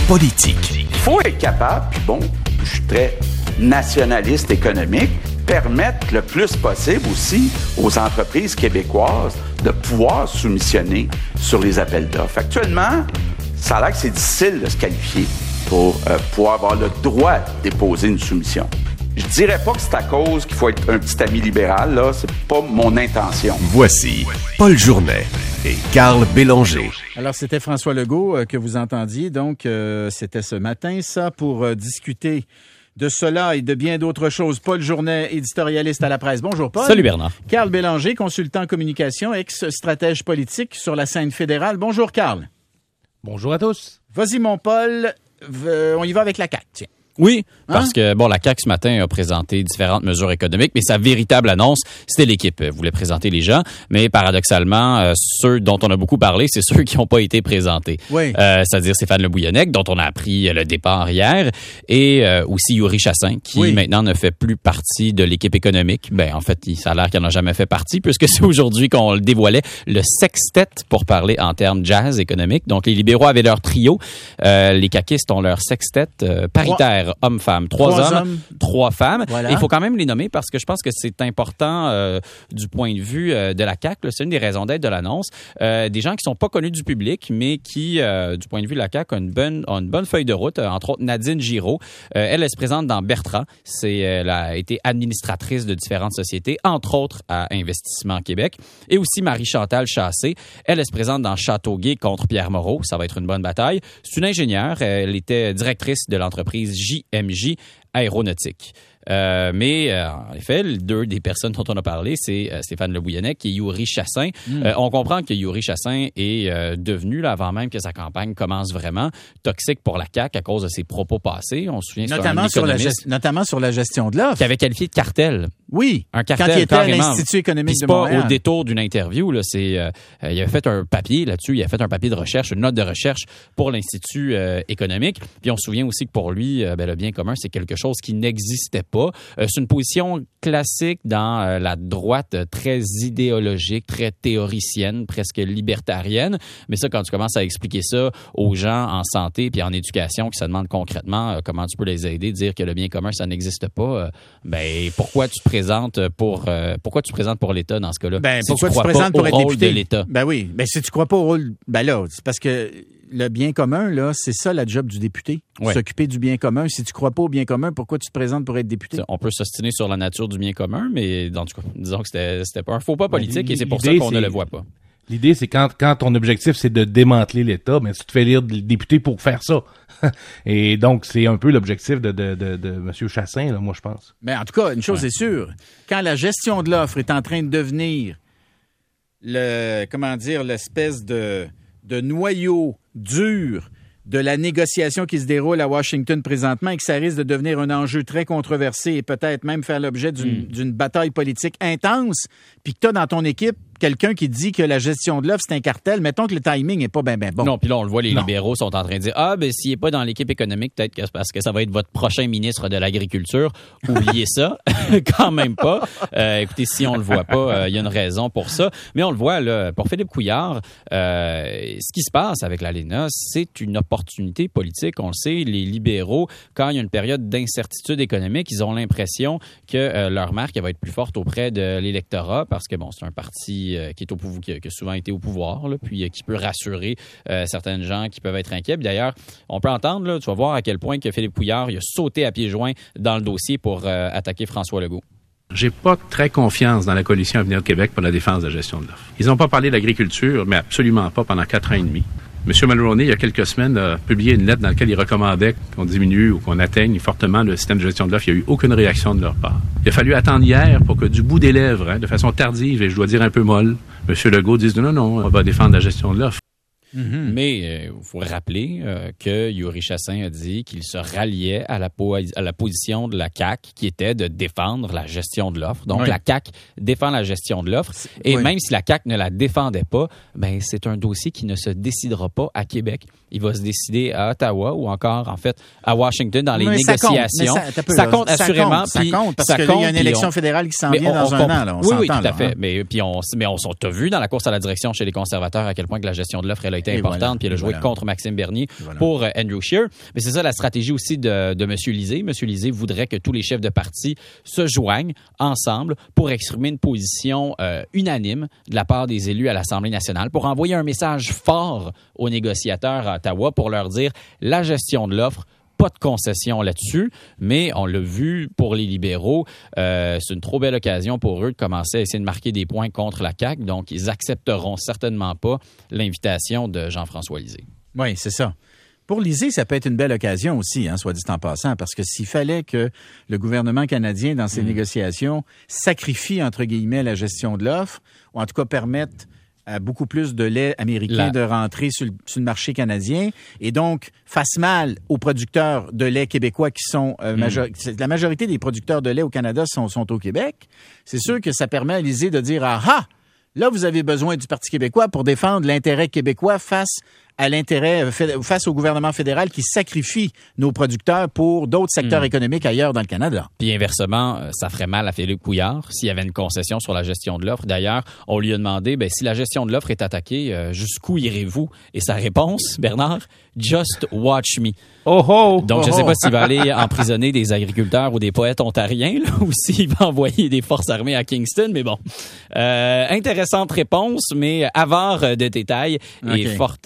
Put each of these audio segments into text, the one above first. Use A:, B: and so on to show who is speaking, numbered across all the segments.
A: politique.
B: Il faut être capable, puis bon, je suis très nationaliste économique, permettre le plus possible aussi aux entreprises québécoises de pouvoir soumissionner sur les appels d'offres. Actuellement, ça a l'air que c'est difficile de se qualifier pour pouvoir avoir le droit de déposer une soumission. Je dirais pas que c'est à cause qu'il faut être un petit ami libéral, là, c'est pas mon intention.
A: Voici Paul Journet et Carl Bélanger.
C: Alors, c'était François Legault que vous entendiez, donc c'était ce matin, ça, pour discuter de cela et de bien d'autres choses. Paul Journet, éditorialiste à la presse. Bonjour, Paul.
D: Salut, Bernard.
C: Carl Bélanger, consultant en communication, ex-stratège politique sur la scène fédérale. Bonjour, Carl.
E: Bonjour à tous.
C: Vas-y, mon Paul. On y va avec la CAQ, tiens.
D: Oui, parce que la CAQ ce matin a présenté différentes mesures économiques, mais sa véritable annonce, c'était l'équipe voulait présenter les gens, mais paradoxalement, ceux dont on a beaucoup parlé, c'est ceux qui n'ont pas été présentés.
C: Oui.
D: C'est-à-dire Stéphane Le Bouillonnec, dont on a appris le départ hier, et aussi Yuri Chassin, qui maintenant ne fait plus partie de l'équipe économique. Ben en fait, ça a l'air qu'il n'en a jamais fait partie, puisque c'est aujourd'hui qu'on le dévoilait, le sextet, pour parler en termes jazz économique. Donc les libéraux avaient leur trio, les caquistes ont leur sextet paritaire. Hommes-femmes. Trois hommes, 3 femmes. Voilà. Il faut quand même les nommer parce que je pense que c'est important du point de vue de la CAQ. Là, c'est une des raisons d'être de l'annonce. Des gens qui sont pas connus du public, mais qui, du point de vue de la CAQ, ont une bonne feuille de route. Entre autres, Nadine Giraud. Elle se présente dans Bertrand. Elle a été administratrice de différentes sociétés, entre autres à Investissement Québec. Et aussi Marie-Chantal Chassé. Elle se présente dans Châteauguay contre Pierre Moreau. Ça va être une bonne bataille. C'est une ingénieure. Elle était directrice de l'entreprise JMJ Aéronautique. Mais en effet, deux des personnes dont on a parlé, c'est Stéphane Le Bouillonnec et Yuri Chassin. On comprend que Yuri Chassin est devenu, là, avant même que sa campagne commence vraiment, toxique pour la CAQ à cause de ses propos passés. On se souvient,
C: notamment sur la gestion de l'offre.
D: Qui avait qualifié de cartel.
C: Oui,
D: un cartel,
C: quand il était
D: carrément.
C: à l'Institut économique de
D: Montréal.
C: Montréal.
D: Pas au détour d'une interview. Là, il avait fait un papier là-dessus. Il a fait un papier de recherche, une note de recherche pour l'Institut économique. Puis on se souvient aussi que pour lui, le bien commun, c'est quelque chose qui n'existait pas. C'est une position classique dans la droite, très idéologique, très théoricienne, presque libertarienne. Mais ça, quand tu commences à expliquer ça aux gens en santé puis en éducation qui se demandent concrètement comment tu peux les aider, dire que le bien commun, ça n'existe pas, pourquoi tu te présentes pour l'État dans ce cas-là?
C: Pourquoi tu te présentes pour être député? De l'État? Ben oui. Si tu crois pas au rôle... là, c'est parce que le bien commun, là, c'est ça la job du député. Ouais. S'occuper du bien commun. Si tu crois pas au bien commun, pourquoi tu te présentes pour être député?
D: On peut s'ostiner sur la nature du bien commun, mais en tout cas, disons que c'était pas un faux pas politique et c'est pour ça qu'on ne le voit pas.
E: L'idée, c'est quand ton objectif, c'est de démanteler l'État, tu te fais élire député pour faire ça. Et donc, c'est un peu l'objectif de M. Chassin, là, moi, je pense.
C: Mais en tout cas, une chose est sûre. Quand la gestion de l'offre est en train de devenir l'espèce de noyau dur de la négociation qui se déroule à Washington présentement et que ça risque de devenir un enjeu très controversé et peut-être même faire l'objet d'une bataille politique intense, puis que tu as dans ton équipe quelqu'un qui dit que la gestion de l'offre, c'est un cartel, mettons que le timing n'est pas bien bon.
D: Non, puis là, on le voit, les libéraux sont en train de dire s'il n'est pas dans l'équipe économique, peut-être que c'est parce que ça va être votre prochain ministre de l'Agriculture. Oubliez ça. Quand même pas. Écoutez, si on le voit pas, il y a une raison pour ça. Mais on le voit, là, pour Philippe Couillard, ce qui se passe avec l'ALENA, c'est une opportunité politique. On le sait, les libéraux, quand il y a une période d'incertitude économique, ils ont l'impression que leur marque va être plus forte auprès de l'électorat parce que, c'est un parti qui est au pouvoir, qui a souvent été au pouvoir, là, puis qui peut rassurer certaines gens qui peuvent être inquiets. Puis d'ailleurs, on peut entendre, là, tu vas voir à quel point que Philippe Couillard il a sauté à pieds joints dans le dossier pour attaquer François Legault.
F: J'ai pas très confiance dans la coalition Avenir Québec pour la défense de la gestion de l'offre. Ils n'ont pas parlé d'agriculture, mais absolument pas pendant 4 ans et demi. M. Mulroney, il y a quelques semaines, a publié une lettre dans laquelle il recommandait qu'on diminue ou qu'on atteigne fortement le système de gestion de l'offre. Il n'y a eu aucune réaction de leur part. Il a fallu attendre hier pour que du bout des lèvres, de façon tardive, et je dois dire un peu molle, M. Legault dise non, on va défendre la gestion de l'offre.
D: Mm-hmm. Mais il faut rappeler que Yuri Chassin a dit qu'il se ralliait à la position de la CAQ qui était de défendre la gestion de l'offre. Donc, la CAQ défend la gestion de l'offre. Et même si la CAQ ne la défendait pas, c'est un dossier qui ne se décidera pas à Québec. il va se décider à Ottawa ou encore, en fait, à Washington dans les négociations.
C: Ça compte
D: assurément.
C: Ça compte parce qu'il y a une élection fédérale qui s'en vient dans un an. Là,
D: oui, tout à fait. Mais on t'a vu dans la course à la direction chez les conservateurs à quel point que la gestion de l'offre elle a été importante, puis elle a joué contre Maxime Bernier pour Andrew Scheer. Mais c'est ça la stratégie aussi de M. Lisée. M. Lisée voudrait que tous les chefs de parti se joignent ensemble pour exprimer une position unanime de la part des élus à l'Assemblée nationale, pour envoyer un message fort aux négociateurs à Ottawa pour leur dire la gestion de l'offre, pas de concession là-dessus, mais on l'a vu pour les libéraux, c'est une trop belle occasion pour eux de commencer à essayer de marquer des points contre la CAQ, donc ils accepteront certainement pas l'invitation de Jean-François Lisée.
C: Oui, c'est ça. Pour Lisée, ça peut être une belle occasion aussi, soit dit en passant, parce que s'il fallait que le gouvernement canadien, dans ses négociations, sacrifie, entre guillemets, la gestion de l'offre, ou en tout cas permette à beaucoup plus de lait américain de rentrer sur le marché canadien et donc fasse mal aux producteurs de lait québécois qui sont la majorité des producteurs de lait au Canada sont au Québec. C'est sûr que ça permet à Lisée de dire ah là vous avez besoin du Parti québécois pour défendre l'intérêt québécois face au gouvernement fédéral qui sacrifie nos producteurs pour d'autres secteurs économiques ailleurs dans le Canada.
D: Puis inversement, ça ferait mal à Philippe Couillard s'il y avait une concession sur la gestion de l'offre. D'ailleurs, on lui a demandé, si la gestion de l'offre est attaquée, jusqu'où irez-vous? Et sa réponse, Bernard, just watch me. Donc, je ne sais pas s'il va aller emprisonner des agriculteurs ou des poètes ontariens, là, ou s'il va envoyer des forces armées à Kingston, mais bon. Intéressante réponse, mais avare de détails et forte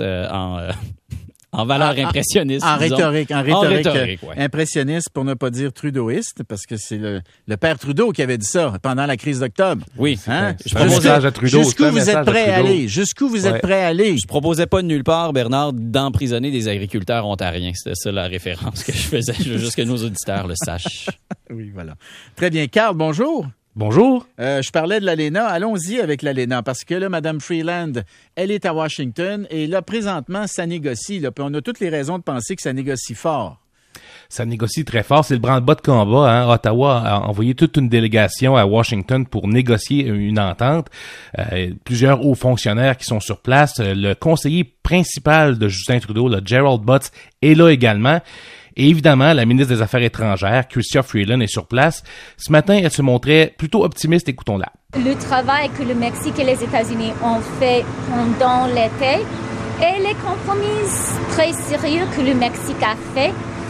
D: en valeur impressionniste.
C: En rhétorique impressionniste, pour ne pas dire trudeauiste, parce que c'est le père Trudeau qui avait dit ça pendant la crise d'octobre.
D: Oui.
E: Je propose à Trudeau.
C: Jusqu'où vous êtes prêt à aller?
D: Je proposais pas de nulle part, Bernard, d'emprisonner des agriculteurs ontariens. C'était ça la référence que je faisais. Je veux juste que nos auditeurs le sachent.
C: Oui, voilà. Très bien. Carl, bonjour.
E: Bonjour.
C: Je parlais de l'ALENA. Allons-y avec l'ALENA parce que là, Mme Freeland, elle est à Washington et là, présentement, ça négocie. Là, puis on a toutes les raisons de penser que ça négocie fort.
E: Ça négocie très fort. C'est le branle-bas de combat. Ottawa a envoyé toute une délégation à Washington pour négocier une entente. Plusieurs hauts fonctionnaires qui sont sur place. Le conseiller principal de Justin Trudeau, le Gerald Butts, est là également. Et évidemment, la ministre des Affaires étrangères, Chrystia Freeland, est sur place. Ce matin, elle se montrait plutôt optimiste. Écoutons-la.
G: Le travail que le Mexique et les États-Unis ont fait pendant l'été et les compromis très sérieux que le Mexique a fait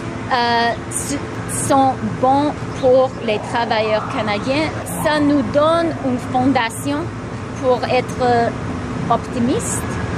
G: sont bons pour les travailleurs canadiens. Ça nous donne une fondation pour être optimiste.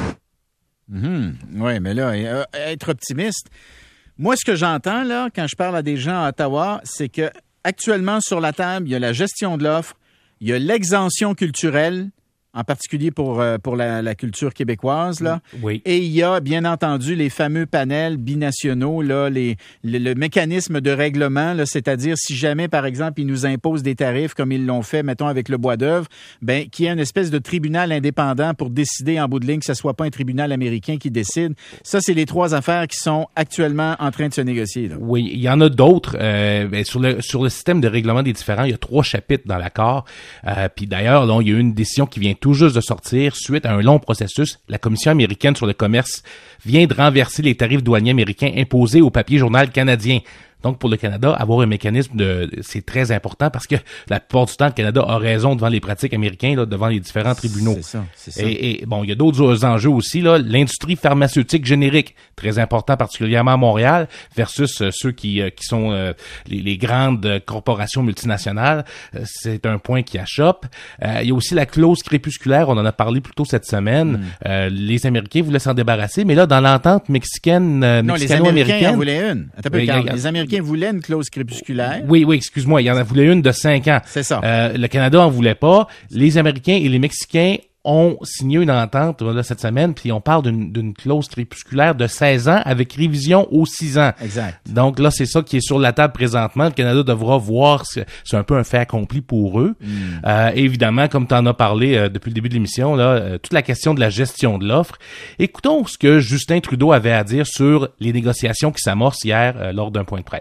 C: Oui, mais là, être optimiste... Moi, ce que j'entends, là, quand je parle à des gens à Ottawa, c'est que actuellement sur la table, il y a la gestion de l'offre, il y a l'exemption culturelle, en particulier pour la culture québécoise, là.
E: Oui.
C: Et il y a, bien entendu, les fameux panels binationaux, là, le mécanisme de règlement, là, c'est-à-dire si jamais, par exemple, ils nous imposent des tarifs comme ils l'ont fait, mettons, avec le bois d'œuvre, qu'il y ait une espèce de tribunal indépendant pour décider en bout de ligne que ce ne soit pas un tribunal américain qui décide. Ça, c'est les trois affaires qui sont actuellement en train de se négocier, là.
E: Oui, il y en a d'autres. Sur le système de règlement des différends, il y a 3 chapitres dans l'accord. Puis d'ailleurs, là, il y a eu une décision qui vient tout juste de sortir suite à un long processus. La Commission américaine sur le commerce vient de renverser les tarifs douaniers américains imposés au papier journal canadien. Donc, pour le Canada, avoir un mécanisme c'est très important parce que la plupart du temps, le Canada a raison devant les pratiques américaines, là, devant les différents tribunaux.
C: C'est ça.
E: Et bon, il y a d'autres enjeux aussi, là. L'industrie pharmaceutique générique, très important, particulièrement à Montréal, versus ceux qui sont les grandes corporations multinationales. C'est un point qui achoppe. Il y a aussi la clause crépusculaire, on en a parlé plus tôt cette semaine. Les Américains voulaient s'en débarrasser, mais là, dans l'entente mexicano-américaine...
C: Non, les Américains en voulaient une. Les Américains voulaient une clause crépusculaire.
E: Oui, excuse-moi, il y en a voulu une de 5 ans.
C: C'est ça.
E: Le Canada en voulait pas. Les Américains et les Mexicains ont signé une entente là, cette semaine, puis on parle d'une clause crépusculaire de 16 ans avec révision aux 6 ans.
C: Exact.
E: Donc là, c'est ça qui est sur la table présentement. Le Canada devra voir, c'est un peu un fait accompli pour eux. Évidemment, comme tu en as parlé depuis le début de l'émission, là, toute la question de la gestion de l'offre. Écoutons ce que Justin Trudeau avait à dire sur les négociations qui s'amorcent hier lors d'un point de presse.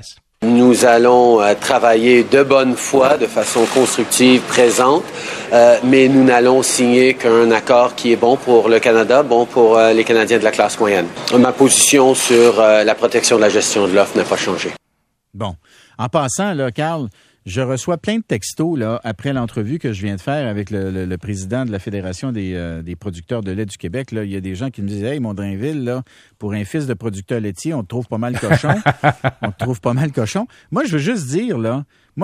H: Nous allons travailler de bonne foi, de façon constructive, présente, mais nous n'allons signer qu'un accord qui est bon pour le Canada, bon pour les Canadiens de la classe moyenne. Ma position sur la protection de la gestion de l'offre n'a pas changé.
C: Bon. En passant, là, Carl, je reçois plein de textos là, après l'entrevue que je viens de faire avec le président de la Fédération des producteurs de lait du Québec. Là. Il y a des gens qui me disent « Hey, Mondrinville, là, pour un fils de producteur laitier, on te trouve pas mal cochon. » On te trouve pas mal cochon. Moi, je veux juste dire, là,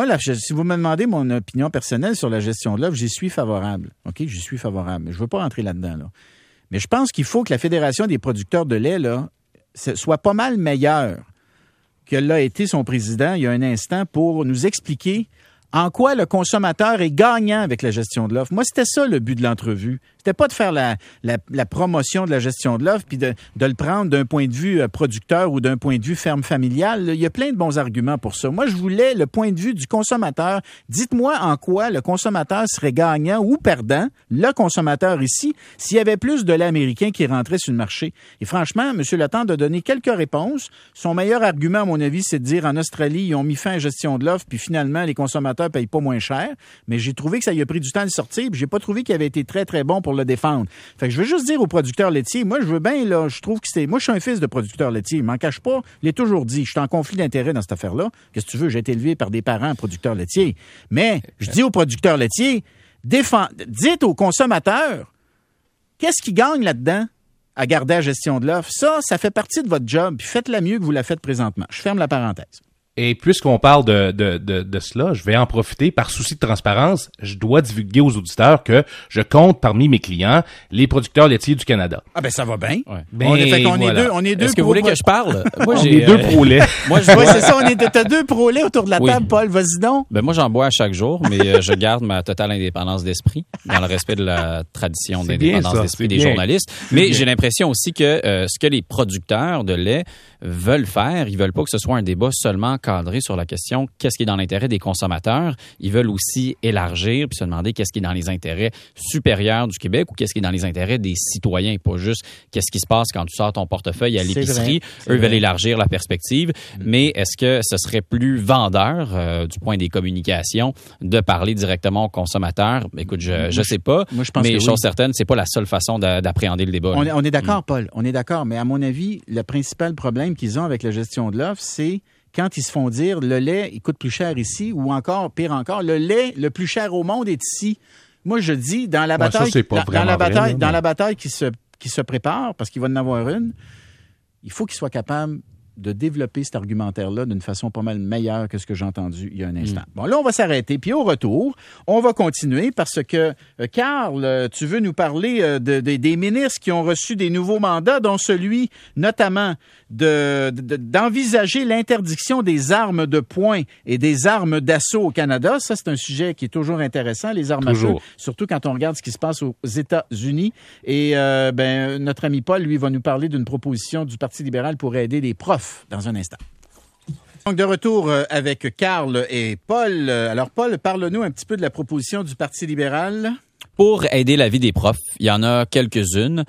C: si vous me demandez mon opinion personnelle sur la gestion de l'offre, j'y suis favorable. OK? J'y suis favorable. Mais je veux pas rentrer là-dedans, là. Mais je pense qu'il faut que la Fédération des producteurs de lait, là, soit pas mal meilleure que l'a été son président il y a un instant pour nous expliquer en quoi le consommateur est gagnant avec la gestion de l'offre. Moi, c'était ça le but de l'entrevue. C'était pas de faire la promotion de la gestion de l'offre puis de le prendre d'un point de vue producteur ou d'un point de vue ferme familiale. Il y a plein de bons arguments pour ça. Moi, je voulais le point de vue du consommateur. Dites-moi en quoi le consommateur serait gagnant ou perdant, le consommateur ici, s'il y avait plus de lait américain qui rentrait sur le marché. Et franchement, M. Latendre a donné quelques réponses. Son meilleur argument, à mon avis, c'est de dire en Australie, ils ont mis fin à la gestion de l'offre puis finalement, les consommateurs payent pas moins cher. Mais j'ai trouvé que ça y a pris du temps de sortir puis j'ai pas trouvé qu'il avait été très, très bon pour le défendre. Fait que je veux juste dire aux producteurs laitiers, moi, je veux bien, là, je trouve que moi, je suis un fils de producteur laitier. Je m'en cache pas. Je l'ai toujours dit. Je suis en conflit d'intérêt dans cette affaire-là. Qu'est-ce que tu veux? J'ai été élevé par des parents producteurs laitiers. Mais, je dis aux producteurs laitiers, dites aux consommateurs, qu'est-ce qu'ils gagnent là-dedans à garder la gestion de l'offre? Ça fait partie de votre job. Puis faites-la mieux que vous la faites présentement. Je ferme la parenthèse.
E: Et puisqu'on parle de cela, je vais en profiter. Par souci de transparence, je dois divulguer aux auditeurs que je compte parmi mes clients les producteurs laitiers du Canada.
C: Ah ben ça va bien.
D: Ouais.
C: On est deux.
D: Est-ce que vous voulez que je parle?
E: Moi, j'ai deux pro-lait.
C: Moi, c'est ça, t'as deux pro-lait autour de la table, Paul. Vas-y donc.
D: Ben moi, j'en bois à chaque jour, mais je garde ma totale indépendance d'esprit dans le respect de la tradition d'indépendance d'esprit des journalistes. Mais j'ai l'impression aussi que ce que les producteurs de lait veulent faire, ils veulent pas que ce soit un débat seulement cadré sur la question qu'est-ce qui est dans l'intérêt des consommateurs. Ils veulent aussi élargir puis se demander qu'est-ce qui est dans les intérêts supérieurs du Québec ou qu'est-ce qui est dans les intérêts des citoyens, pas juste qu'est-ce qui se passe quand tu sors ton portefeuille à l'épicerie. Eux veulent élargir la perspective. Mais est-ce que ce serait plus vendeur du point des communications de parler directement aux consommateurs? Écoute, je sais pas,
C: moi, je pense
D: mais
C: que
D: chose certaine, c'est pas la seule façon d'appréhender le débat.
C: On est d'accord, Paul. On est d'accord. Mais à mon avis, le principal problème qu'ils ont avec la gestion de l'offre, c'est quand ils se font dire le lait, il coûte plus cher ici, ou encore, pire encore, le lait le plus cher au monde est ici. Moi, je dis, dans la bataille, dans la bataille qui se prépare, parce qu'il va en avoir une, il faut qu'il soit capable de développer cet argumentaire-là d'une façon pas mal meilleure que ce que j'ai entendu il y a un instant. Bon, là, on va s'arrêter. Puis au retour, on va continuer parce que, Carl, tu veux nous parler des ministres qui ont reçu des nouveaux mandats, dont celui, notamment, d'envisager l'interdiction des armes de poing et des armes d'assaut au Canada. Ça, c'est un sujet qui est toujours intéressant, les armes à feu, surtout quand on regarde ce qui se passe aux États-Unis. Et notre ami Paul, lui, va nous parler d'une proposition du Parti libéral pour aider les profs dans un instant. Donc, de retour avec Carl et Paul. Alors, Paul, parle-nous un petit peu de la proposition du Parti libéral.
D: Pour aider la vie des profs, il y en a quelques-unes.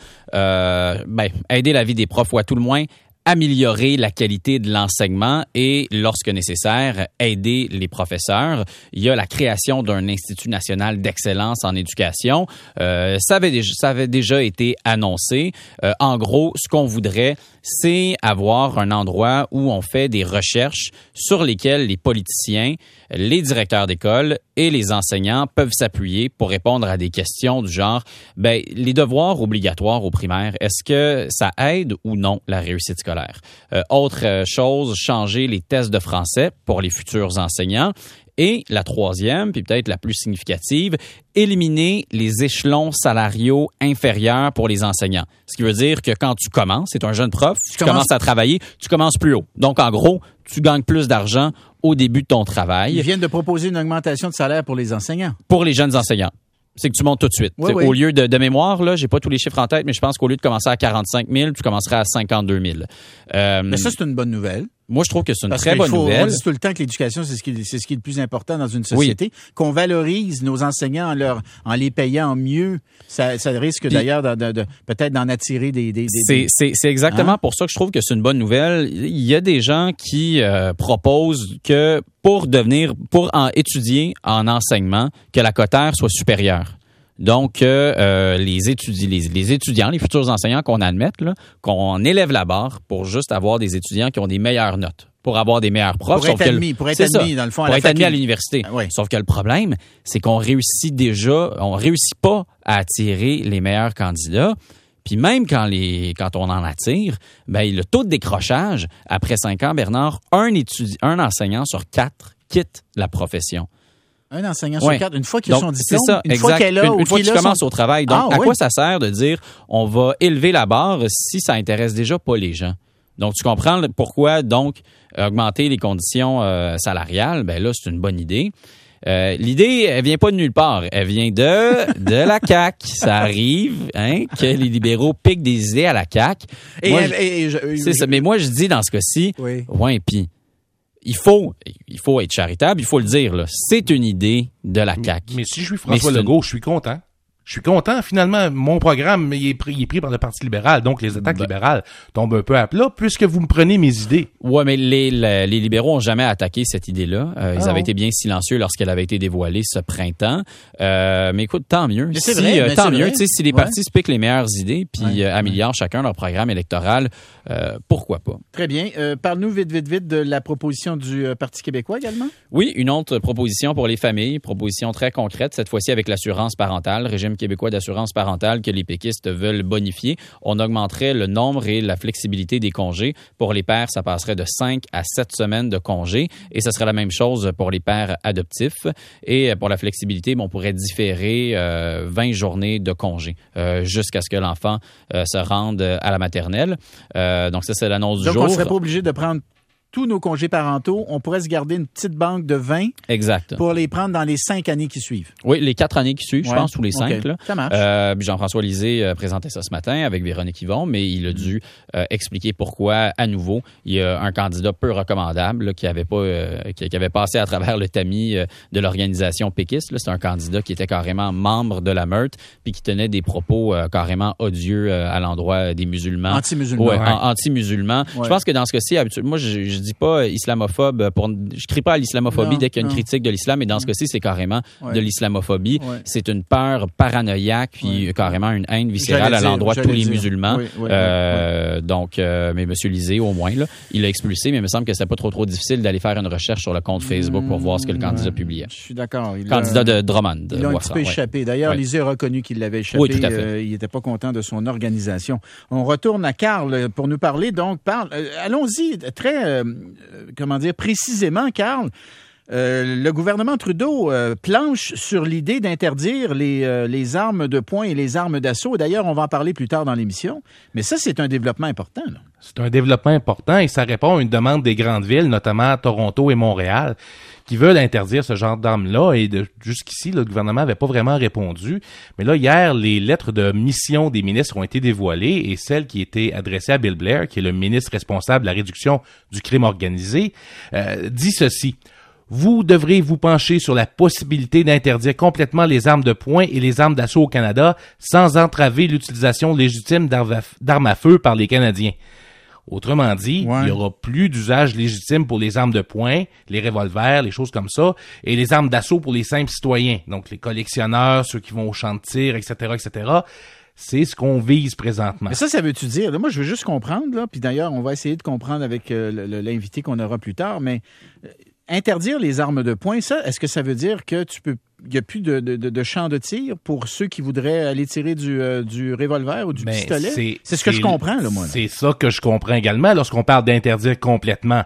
D: Aider la vie des profs, ou à tout le moins améliorer la qualité de l'enseignement et, lorsque nécessaire, aider les professeurs. Il y a la création d'un Institut national d'excellence en éducation. Ça avait déjà été annoncé. En gros, ce qu'on voudrait, c'est avoir un endroit où on fait des recherches sur lesquelles les politiciens, les directeurs d'école et les enseignants peuvent s'appuyer pour répondre à des questions du genre, les devoirs obligatoires au primaire, est-ce que ça aide ou non la réussite scolaire? Autre chose, changer les tests de français pour les futurs enseignants. Et la troisième, puis peut-être la plus significative, éliminer les échelons salariaux inférieurs pour les enseignants. Ce qui veut dire que quand tu commences, c'est un jeune prof, tu commences à travailler, tu commences plus haut. Donc, en gros, tu gagnes plus d'argent au début de ton travail.
C: Ils viennent de proposer une augmentation de salaire pour les enseignants.
D: Pour les jeunes enseignants. C'est que tu montes tout de suite. Oui. Au lieu de mémoire, là, j'ai pas tous les chiffres en tête, mais je pense qu'au lieu de commencer à 45 000, tu commencerais à 52 000.
C: Mais ça, c'est une bonne nouvelle.
D: Moi, je trouve que c'est une très bonne nouvelle.
C: On dit tout le temps que l'éducation, c'est ce qui est le plus important dans une société. Oui. Qu'on valorise nos enseignants en les payant mieux, ça risque d'ailleurs peut-être d'en attirer des...
D: C'est exactement pour ça que je trouve que c'est une bonne nouvelle. Il y a des gens qui proposent que pour étudier en enseignement, que la cotère soit supérieure. Donc, les étudiants, les futurs enseignants qu'on admette, là, qu'on élève la barre pour juste avoir des étudiants qui ont des meilleures notes, pour avoir des meilleurs profs.
C: Pour être admis, dans le fond,
D: pour être admis à l'université.
C: Oui.
D: Sauf que le problème, c'est qu'on réussit pas à attirer les meilleurs candidats. Puis même quand on en attire, ben le taux de décrochage, après 5 ans, Bernard, un enseignant sur 4 quitte la profession.
C: Un enseignant sur 4, une fois qu'il a son diplôme,
D: c'est ça,
C: une fois qu'elle a,
D: une fois qu'il commence au travail. Donc, quoi ça sert de dire on va élever la barre si ça intéresse déjà pas les gens? Donc, tu comprends pourquoi, donc, augmenter les conditions salariales, ben là, c'est une bonne idée. L'idée, elle vient pas de nulle part. Elle vient de la CAQ. Ça arrive, que les libéraux piquent des idées à la CAQ. C'est ça. Mais moi, je dis dans ce cas-ci, puis il faut être charitable, il faut le dire, là. C'est une idée de la CAQ.
E: Mais si je suis François Legault, je suis content. Je suis content, finalement, mon programme il est pris par le Parti libéral, donc les attaques libérales tombent un peu à plat, puisque vous me prenez mes idées.
D: Ouais, mais les libéraux ont jamais attaqué cette idée-là. Ils avaient été bien silencieux lorsqu'elle avait été dévoilée ce printemps. Mais écoute, tant mieux.
C: Mais c'est vrai,
D: tant mieux. Si les partis se piquent les meilleures idées, puis améliorent chacun leur programme électoral, pourquoi pas?
C: Très bien. Parle-nous vite de la proposition du Parti québécois également.
D: Oui, une autre proposition pour les familles, proposition très concrète, cette fois-ci avec l'assurance parentale, régime québécois d'assurance parentale que les péquistes veulent bonifier. On augmenterait le nombre et la flexibilité des congés. Pour les pères, ça passerait de 5 à 7 semaines de congés et ce serait la même chose pour les pères adoptifs. Et pour la flexibilité, on pourrait différer 20 journées de congés jusqu'à ce que l'enfant se rende à la maternelle. Donc ça, c'est l'annonce du jour.
C: Donc on ne serait pas obligé de prendre tous nos congés parentaux, on pourrait se garder une petite banque de 20
D: exact.
C: Pour les prendre dans les 5 années qui suivent.
D: Oui, les 4 années qui suivent, je pense, ou les 5.
C: Okay.
D: Là.
C: Ça marche.
D: Jean-François Lisée présentait ça ce matin avec Véronique Yvon, mais il a dû expliquer pourquoi, à nouveau, il y a un candidat peu recommandable là, qui avait passé à travers le tamis de l'organisation péquiste. Là. C'est un candidat qui était carrément membre de la meute puis qui tenait des propos carrément odieux à l'endroit des musulmans.
C: Anti-musulmans.
D: Ouais. Anti-musulmans. Ouais. Je pense que dans ce cas-ci, moi, je dis pas islamophobe je crie pas à l'islamophobie dès qu'il y a une critique de l'islam, mais dans ce cas-ci, c'est carrément de l'islamophobie. Ouais. C'est une peur paranoïaque, puis carrément une haine viscérale à l'endroit de tous les musulmans. Donc, mais M. Lisée, au moins, là, il l'a expulsé, mais il me semble que c'est pas trop difficile d'aller faire une recherche sur le compte Facebook pour voir ce que le candidat publiait.
C: Je suis d'accord.
D: Candidat de Drummond.
C: Il a un petit peu échappé. D'ailleurs, Lisée a reconnu qu'il l'avait échappé.
D: Oui, tout à fait.
C: Il n'était pas content de son organisation. On retourne à Carl pour nous parler. Donc, allons-y très... précisément, Carl, le gouvernement Trudeau planche sur l'idée d'interdire les armes de poing et les armes d'assaut. D'ailleurs, on va en parler plus tard dans l'émission. Mais ça, c'est un développement important, là.
E: C'est un développement important et ça répond à une demande des grandes villes, notamment Toronto et Montréal, qui veulent interdire ce genre d'armes-là. Et jusqu'ici, le gouvernement n'avait pas vraiment répondu. Mais là, hier, les lettres de mission des ministres ont été dévoilées et celle qui était adressée à Bill Blair, qui est le ministre responsable de la réduction du crime organisé, dit ceci. Vous devrez vous pencher sur la possibilité d'interdire complètement les armes de poing et les armes d'assaut au Canada sans entraver l'utilisation légitime d'armes à feu par les Canadiens. Autrement dit, il y aura plus d'usage légitime pour les armes de poing, les revolvers, les choses comme ça, et les armes d'assaut pour les simples citoyens, donc les collectionneurs, ceux qui vont au champ de tir, etc., etc. C'est ce qu'on vise présentement.
C: Mais ça veut-tu dire? Là, moi, je veux juste comprendre, là, puis d'ailleurs, on va essayer de comprendre avec l'invité qu'on aura plus tard, mais interdire les armes de poing, ça, est-ce que ça veut dire que il n'y a plus de champ de tir pour ceux qui voudraient aller tirer du revolver ou du pistolet? C'est ce que je comprends, là, moi. Là.
E: C'est ça que je comprends également lorsqu'on parle d'interdire complètement.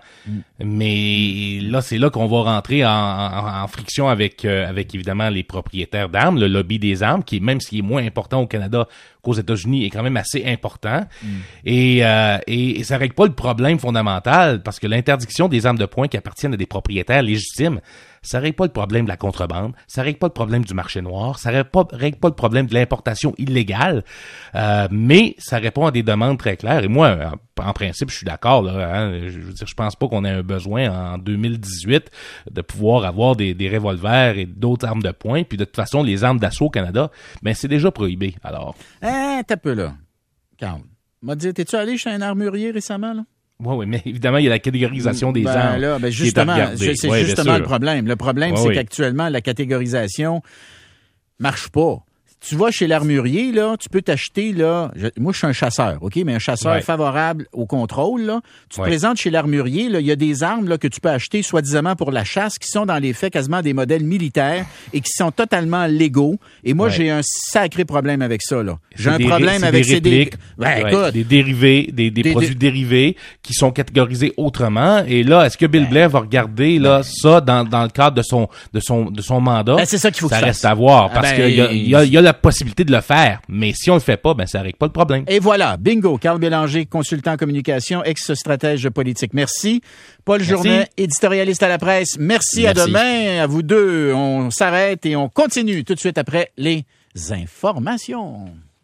E: Mais là, c'est là qu'on va rentrer en friction avec évidemment les propriétaires d'armes, le lobby des armes, qui, même s'il est moins important au Canada qu'aux États-Unis, est quand même assez important. Et ça règle pas le problème fondamental, parce que l'interdiction des armes de poing qui appartiennent à des propriétaires légitimes, ça règle pas le problème de la contrebande, ça règle pas le problème du marché noir, ça règle pas le problème de l'importation illégale, mais ça répond à des demandes très claires. Et moi, en principe, je suis d'accord. Là, hein, je veux dire, je pense pas qu'on ait un besoin en 2018 de pouvoir avoir des revolvers et d'autres armes de poing. Puis de toute façon, les armes d'assaut au Canada, ben c'est déjà prohibé. Alors,
C: t'as peu là. Calme. M'a dit, t'es-tu allé chez un armurier récemment là?
E: Oui, mais évidemment, il y a la catégorisation des armes.
C: Là, justement, c'est justement le problème. Le problème, c'est
E: oui.
C: qu'actuellement, la catégorisation marche pas. Tu vas chez l'armurier, là, tu peux t'acheter, là, moi, je suis un chasseur, OK? Mais un chasseur favorable au contrôle, là. Tu te présentes chez l'armurier, là, il y a des armes, là, que tu peux acheter, soi-disant pour la chasse, qui sont dans les faits quasiment des modèles militaires et qui sont totalement légaux. Et moi, j'ai un sacré problème avec ça, là. J'ai un problème avec ces
E: répliques,
C: écoute,
E: des dérivés, des produits dérivés qui sont catégorisés autrement. Et là, est-ce que Bill Blair va regarder, là, ça dans le cadre de son mandat?
C: C'est ça qu'il faut que
E: ça reste à voir, parce qu'il y a la possibilité de le faire, mais si on le fait pas, ben ça règle pas le problème.
C: Et voilà, bingo, Carl Bélanger, consultant en communication, ex-stratège politique. Merci. Paul Journet, éditorialiste à la presse. Merci, à demain, à vous deux. On s'arrête et on continue tout de suite après les informations.